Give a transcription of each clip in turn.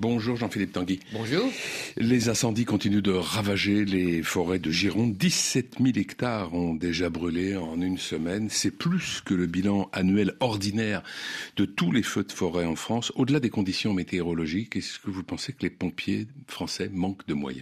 Bonjour Jean-Philippe Tanguy. Bonjour. Les incendies continuent de ravager les forêts de Gironde. 17 000 hectares ont déjà brûlé en une semaine. C'est plus que le bilan annuel ordinaire de tous les feux de forêt en France. Au-delà des conditions météorologiques, est-ce que vous pensez que les pompiers français manquent de moyens ?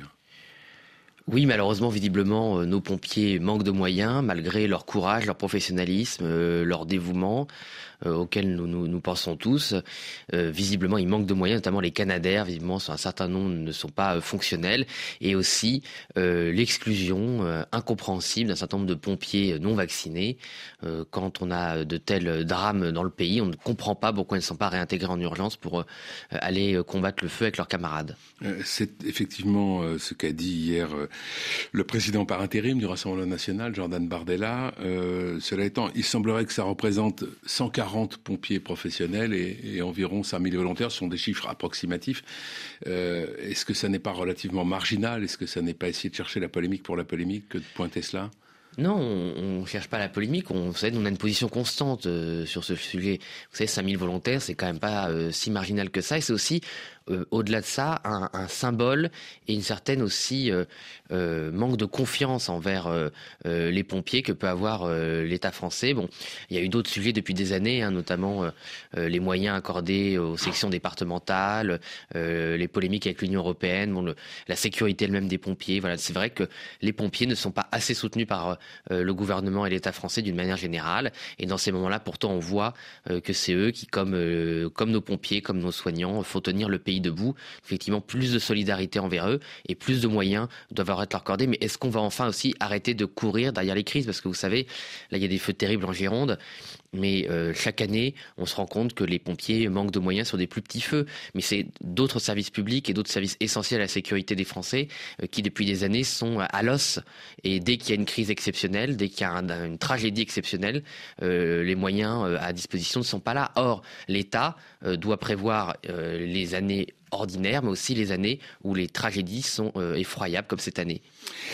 Oui, malheureusement, visiblement, nos pompiers manquent de moyens, malgré leur courage, leur professionnalisme, leur dévouement, auquel nous pensons tous. Visiblement, ils manquent de moyens, notamment les Canadair. Visiblement, un certain nombre ne sont pas fonctionnels. Et aussi l'exclusion incompréhensible d'un certain nombre de pompiers non vaccinés. Quand on a de tels drames dans le pays, on ne comprend pas pourquoi ils ne sont pas réintégrés en urgence pour aller combattre le feu avec leurs camarades. C'est effectivement ce qu'a dit hier le président par intérim du Rassemblement national, Jordan Bardella. Cela étant, il semblerait que ça représente 140 pompiers professionnels et environ 5000 volontaires. Ce sont des chiffres approximatifs. Est-ce que ça n'est pas relativement marginal ? Est-ce que ça n'est pas essayer de chercher la polémique pour la polémique que de pointer cela ? Non, on cherche pas la polémique. Vous savez, on a une position constante sur ce sujet. Vous savez, 5000 volontaires, c'est quand même pas si marginal que ça. Et c'est aussi, au-delà de ça, un symbole et une certaine aussi manque de confiance envers les pompiers que peut avoir l'État français. Bon, il y a eu d'autres sujets depuis des années, notamment les moyens accordés aux sections départementales, les polémiques avec l'Union européenne, la sécurité elle-même des pompiers. Voilà, c'est vrai que les pompiers ne sont pas assez soutenus par le gouvernement et l'État français d'une manière générale. Et dans ces moments-là, pourtant, on voit que c'est eux qui, comme nos pompiers, comme nos soignants, font tenir le pays debout. Effectivement, plus de solidarité envers eux et plus de moyens doivent être accordés. Mais est-ce qu'on va enfin aussi arrêter de courir derrière les crises ? Parce que vous savez, là, il y a des feux terribles en Gironde. Mais chaque année, on se rend compte que les pompiers manquent de moyens sur des plus petits feux. Mais c'est d'autres services publics et d'autres services essentiels à la sécurité des Français qui, depuis des années, sont à l'os. Et dès qu'il y a une crise exceptionnelle, dès qu'il y a une tragédie exceptionnelle, les moyens à disposition ne sont pas là. Or, l'État doit prévoir les années ordinaires, mais aussi les années où les tragédies sont effroyables, comme cette année.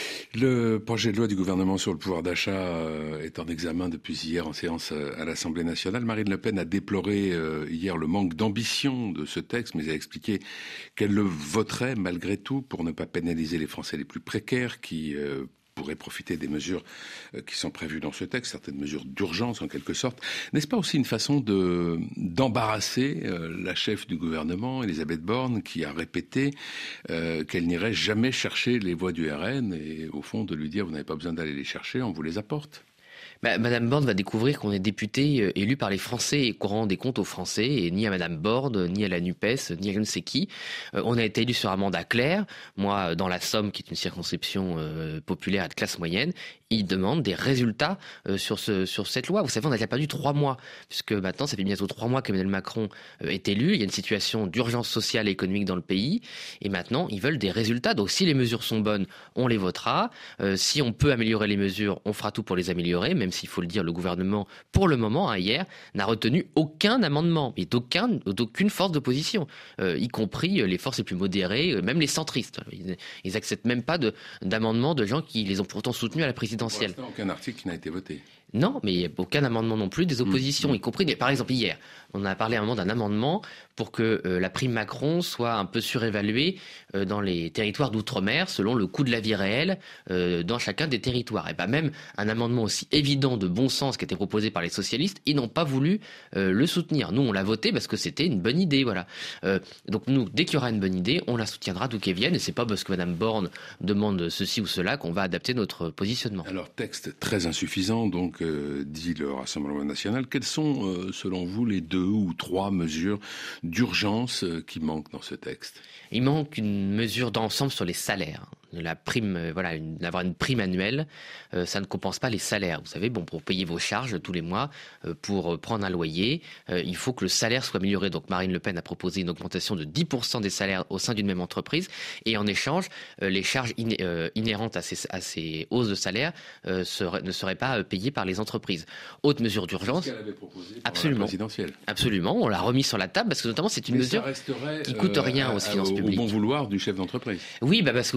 Le projet de loi du gouvernement sur le pouvoir d'achat est en examen depuis hier en séance à l'Assemblée nationale. Marine Le Pen a déploré hier le manque d'ambition de ce texte, mais a expliqué qu'elle le voterait malgré tout pour ne pas pénaliser les Français les plus précaires qui pourraient profiter des mesures qui sont prévues dans ce texte, certaines mesures d'urgence en quelque sorte. N'est-ce pas aussi une façon d'embarrasser la chef du gouvernement, Elisabeth Borne, qui a répété qu'elle n'irait jamais chercher les voix du RN et au fond de lui dire vous n'avez pas besoin d'aller les chercher, on vous les apporte. Madame Borne va découvrir qu'on est député élu par les Français et qu'on rend des comptes aux Français, et ni à Madame Borne, ni à la NUPES, ni à je ne sais qui. On a été élu sur un mandat clair. Moi, dans la Somme, qui est une circonscription populaire et de classe moyenne, il demande des résultats sur cette loi. Vous savez, on a déjà perdu 3 mois, puisque maintenant, ça fait bientôt 3 mois qu'Emmanuel Macron est élu. Il y a une situation d'urgence sociale et économique dans le pays, et maintenant, ils veulent des résultats. Donc, si les mesures sont bonnes, on les votera. Si on peut améliorer les mesures, on fera tout pour les améliorer, même s'il faut le dire, le gouvernement, pour le moment, hier, n'a retenu aucun amendement, et d'aucune force d'opposition, y compris les forces les plus modérées, même les centristes. Ils n'acceptent même pas d'amendements de gens qui les ont pourtant soutenus à la présidentielle. Pour l'instant, aucun article qui n'a été voté. Non, mais il n'y a aucun amendement non plus des oppositions, y compris, par exemple, hier, on a parlé à un moment d'un amendement pour que la prime Macron soit un peu surévaluée dans les territoires d'outre-mer selon le coût de la vie réelle dans chacun des territoires. Et pas même un amendement aussi évident de bon sens qui était proposé par les socialistes, ils n'ont pas voulu le soutenir. Nous, on l'a voté parce que c'était une bonne idée, voilà. Donc nous, dès qu'il y aura une bonne idée, on la soutiendra d'où qu'elle vienne, et c'est pas parce que Madame Borne demande ceci ou cela qu'on va adapter notre positionnement. Alors, texte très insuffisant, donc dit le Rassemblement national. Quelles sont, selon vous, les 2 ou 3 mesures d'urgence qui manquent dans ce texte ? Il manque une mesure d'ensemble sur les salaires. La prime, avoir une prime annuelle, ça ne compense pas les salaires. Vous savez, pour payer vos charges tous les mois, pour prendre un loyer, il faut que le salaire soit amélioré. Donc Marine Le Pen a proposé une augmentation de 10% des salaires au sein d'une même entreprise, et en échange, les charges inhérentes à ces hausses de salaire ne seraient pas payées par les entreprises. Autre mesure d'urgence. C'est ce qu'elle avait proposé pendant absolument, la présidentielle. Absolument, on l'a remis sur la table parce que notamment c'est une mesure qui coûte rien aux finances publiques. Au bon vouloir du chef d'entreprise. Oui, parce que vous savez,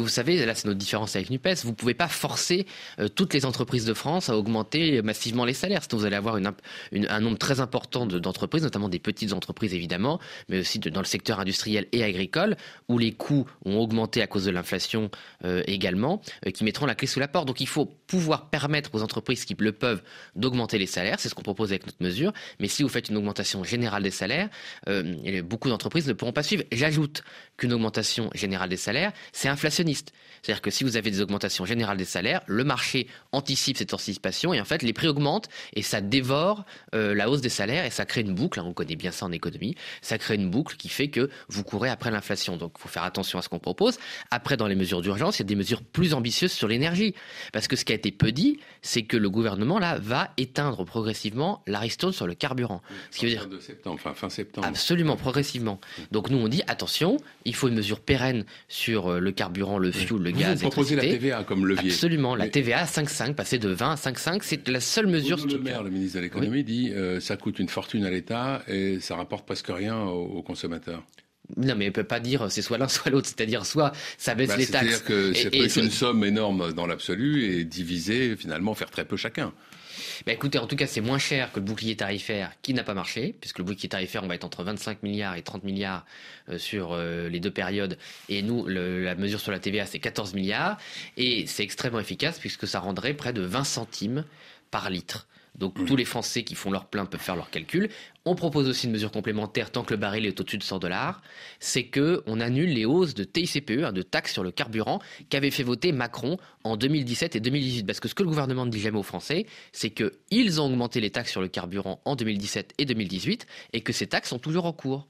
là c'est notre différence avec NUPES, vous ne pouvez pas forcer toutes les entreprises de France à augmenter massivement les salaires. Sinon vous allez avoir un nombre très important d'entreprises, notamment des petites entreprises évidemment, mais aussi dans le secteur industriel et agricole, où les coûts ont augmenté à cause de l'inflation également, qui mettront la clé sous la porte. Donc il faut pouvoir permettre aux entreprises qui le peuvent d'augmenter les salaires, c'est ce qu'on propose avec notre mesure, mais si vous faites une augmentation générale des salaires, beaucoup d'entreprises ne pourront pas suivre. J'ajoute qu'une augmentation générale des salaires, c'est inflationniste. C'est-à-dire que si vous avez des augmentations générales des salaires, le marché anticipe cette anticipation et en fait les prix augmentent et ça dévore la hausse des salaires et ça crée une boucle, on connaît bien ça en économie, ça crée une boucle qui fait que vous courez après l'inflation. Donc il faut faire attention à ce qu'on propose. Après, dans les mesures d'urgence, il y a des mesures plus ambitieuses sur l'énergie. Parce que ce qui a été peu dit, c'est que le gouvernement là va éteindre progressivement la ristourne sur le carburant. Ce qui veut dire de septembre, fin septembre. Absolument, progressivement. Donc nous on dit attention, il faut une mesure pérenne sur le carburant, le fioul, le gaz. Vous proposez la TVA comme levier. Absolument, la TVA à 5,5, passer de 20 à 5,5, c'est la seule mesure. Le Maire, le ministre de l'économie, dit ça coûte une fortune à l'État et ça rapporte presque rien aux consommateurs. Non, mais elle peut pas dire c'est soit l'un soit l'autre, c'est-à-dire soit ça baisse les taxes. C'est-à-dire que ça peut être une somme énorme dans l'absolu et diviser, finalement, faire très peu chacun. Écoutez, en tout cas, c'est moins cher que le bouclier tarifaire qui n'a pas marché, puisque le bouclier tarifaire, on va être entre 25 milliards et 30 milliards sur les deux périodes. Et nous, la mesure sur la TVA, c'est 14 milliards. Et c'est extrêmement efficace, puisque ça rendrait près de 20 centimes par litre. Donc tous les Français qui font leur plein peuvent faire leur calcul. On propose aussi une mesure complémentaire tant que le baril est au-dessus de $100, c'est qu'on annule les hausses de TICPE, de taxes sur le carburant, qu'avait fait voter Macron en 2017 et 2018. Parce que ce que le gouvernement ne dit jamais aux Français, c'est qu'ils ont augmenté les taxes sur le carburant en 2017 et 2018 et que ces taxes sont toujours en cours.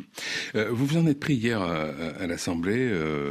Vous vous en êtes pris hier à l'Assemblée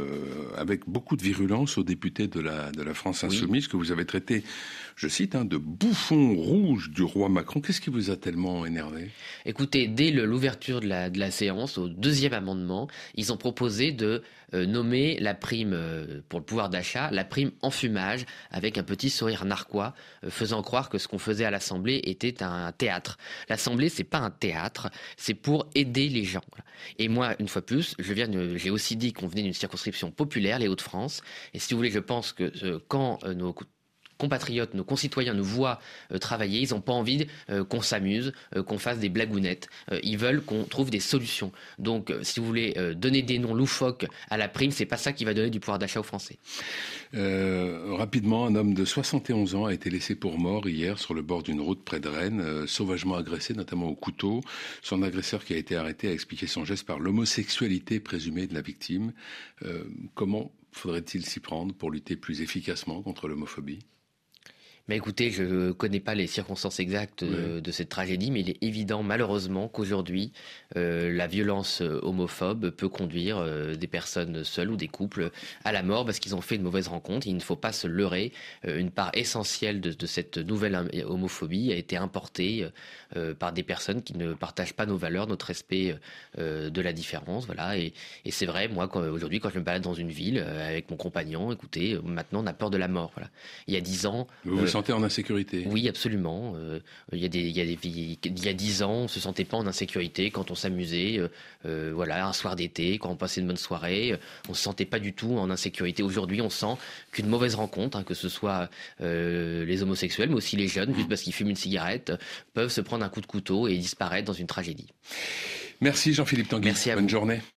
avec beaucoup de virulence aux députés de la France Insoumise que vous avez traité, je cite, de bouffon rouge du roi Macron. Qu'est-ce qui vous a tellement énervé ? Écoutez, dès l'ouverture de la séance, au deuxième amendement, ils ont proposé de nommer la prime pour le pouvoir d'achat, la prime enfumage, avec un petit sourire narquois, faisant croire que ce qu'on faisait à l'Assemblée était un théâtre. L'Assemblée, c'est pas un théâtre, c'est pour aider les gens. Et moi, une fois plus, j'ai aussi dit qu'on venait d'une circonscription populaire, les Hauts-de-France, et si vous voulez, je pense que quand nos compatriotes, nos concitoyens nous voient travailler, ils n'ont pas envie qu'on s'amuse, qu'on fasse des blagounettes. Ils veulent qu'on trouve des solutions. Donc, si vous voulez donner des noms loufoques à la prime, c'est pas ça qui va donner du pouvoir d'achat aux Français. Rapidement, un homme de 71 ans a été laissé pour mort hier sur le bord d'une route près de Rennes, sauvagement agressé, notamment au couteau. Son agresseur qui a été arrêté a expliqué son geste par l'homosexualité présumée de la victime. Comment faudrait-il s'y prendre pour lutter plus efficacement contre l'homophobie ? Mais écoutez, je ne connais pas les circonstances exactes de cette tragédie, mais il est évident malheureusement qu'aujourd'hui, la violence homophobe peut conduire des personnes seules ou des couples à la mort parce qu'ils ont fait une mauvaise rencontre. Il ne faut pas se leurrer. Une part essentielle de cette nouvelle homophobie a été importée par des personnes qui ne partagent pas nos valeurs, notre respect de la différence. Voilà. Et c'est vrai, moi, aujourd'hui, quand je me balade dans une ville avec mon compagnon, écoutez, maintenant on a peur de la mort. Voilà. Il y a 10 ans... Vous vous sentez en insécurité ? Oui, absolument. Il y a 10 ans, on ne se sentait pas en insécurité quand on s'amusait. Un soir d'été, quand on passait une bonne soirée, on ne se sentait pas du tout en insécurité. Aujourd'hui, on sent qu'une mauvaise rencontre, que ce soit les homosexuels, mais aussi les jeunes, juste parce qu'ils fument une cigarette, peuvent se prendre un coup de couteau et disparaître dans une tragédie. Merci Jean-Philippe Tanguy. Merci à vous. Bonne journée.